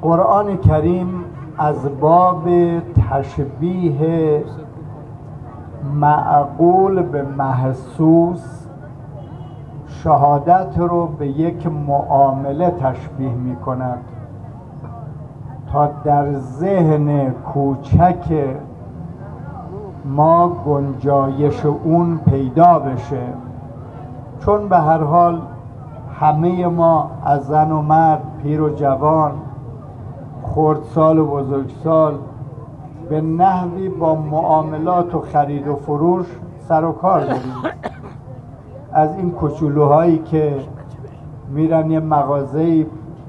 قرآن کریم از باب تشبیه معقول به محسوس شهادت رو به یک معامله تشبیه می کند تا در ذهن کوچک ما گنجایش اون پیدا بشه، چون به هر حال همه ما از زن و مرد، پیر و جوان، خردسال و بزرگسال به نحوی با معاملات و خرید و فروش سر و کار داریم. از این کوچولوهایی که میرن یه مغازه‌ای،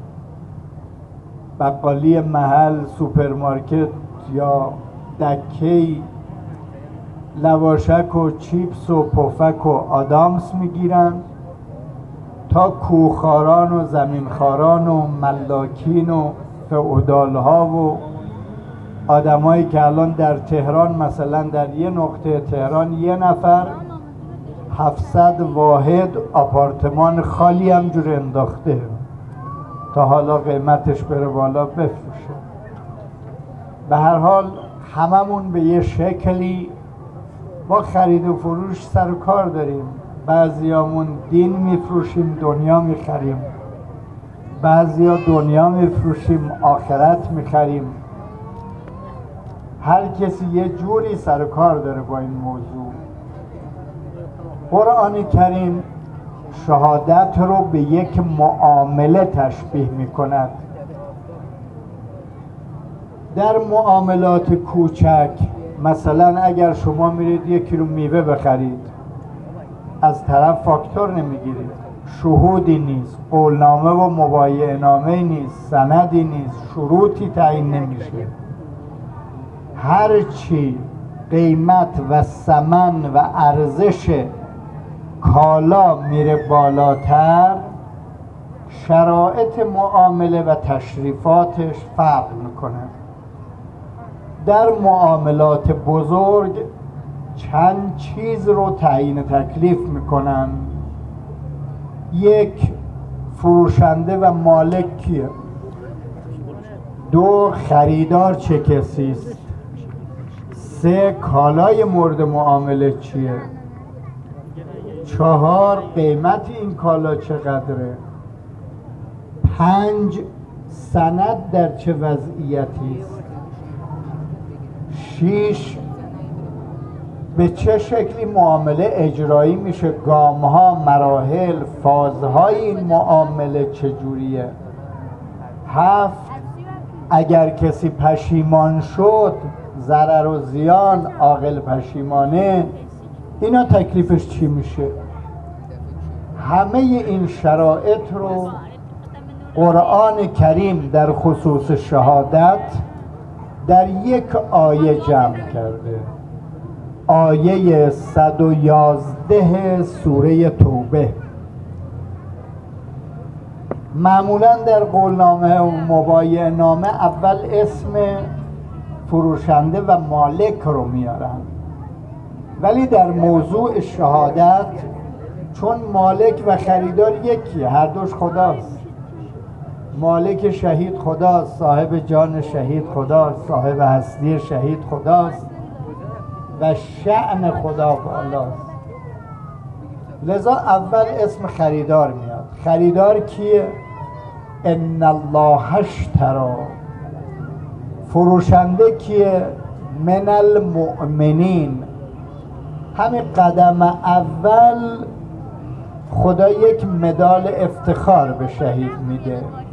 بقالی محل، سوپرمارکت یا دکه‌ای لواشک و چیپس و پفک و آدامس میگیرن، تا کوخاران و زمینخاران و ملاکین و فئودال‌ها و آدمایی که الان در تهران مثلا در یه نقطه تهران یه نفر 700 واحد آپارتمان خالی همجور انداخته تا حالا قیمتش بره بالا بفروشه. به هر حال هممون به یه شکلی با خرید و فروش سر و کار داریم. بعضیامون دین میفروشیم، دنیا میخریم، بعضیا دنیا میفروشیم، آخرت میخریم. هر کسی یه جوری سر و کار داره با این موضوع. قرآن کریم شهادت رو به یک معامله تشبیه میکند. در معاملات کوچک، مثلا اگر شما میرید 1 کیلو میوه بخرید، از طرف فاکتور نمیگیرید، شهودی نیست، قولنامه و مبایعه نامه نیست، سندی نیست، شروطی تعیین نمیشه. هر چی قیمت و ثمن و ارزش کالا میره بالاتر، شرایط معامله و تشریفاتش فرق میکنه. در معاملات بزرگ چند چیز رو تعیین تکلیف میکنن. 1 فروشنده و مالک کیه؟ 2 خریدار چه کسی است؟ 3 کالای مورد معامله چیه؟ 4 قیمت این کالا چقدره؟ 5 سند در چه وضعیتی است؟ 6 به چه شکلی معامله اجرایی میشه؟ گام‌ها، مراحل، فازهای این معامله چجوریه؟ 7 اگر کسی پشیمان شد، ضرر و زیان، عاقل پشیمانه، اینا تکلیفش چی میشه؟ همه این شرایط رو قرآن کریم در خصوص شهادت در یک آیه جمع کرده. آیه 111 سوره توبه. معمولا در قولنامه و مبایعه نامه اول اسم فروشنده و مالک رو میارن، ولی در موضوع شهادت چون مالک و خریدار یکیه، هر دوش خداست. مالک شهید خداست، صاحب جان شهید خداست، صاحب هستی شهید خداست و شأن خدا بالاست. لذا اول اسم خریدار میاد. خریدار کیه؟ ان الله اشتری. فروشنده کیه؟ من المؤمنین. همین قدم اول خدا یک مدال افتخار به شهید میده.